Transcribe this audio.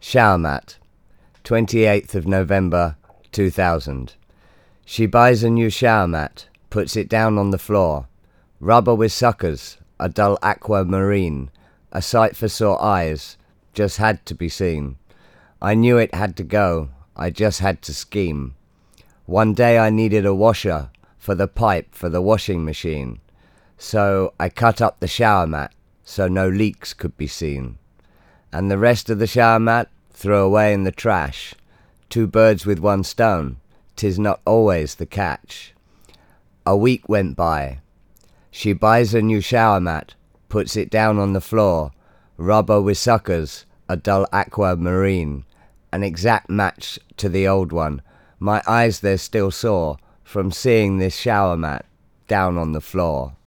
Shower mat, 28th of November 2000. She buys a new shower mat, puts it down on the floor. Rubber with suckers, a dull aquamarine, a sight for sore eyes, just had to be seen. I knew it had to go, I just had to scheme. One day I needed a washer for the pipe for the washing machine. So I cut up the shower mat so no leaks could be seen. And the rest of the shower mat throw away in the trash. Two birds with one stone, 'tis not always the catch. A week went by. She buys a new shower mat, puts it down on the floor. Rubber with suckers, a dull aquamarine, an exact match to the old one. My eyes they're still sore from seeing this shower mat down on the floor.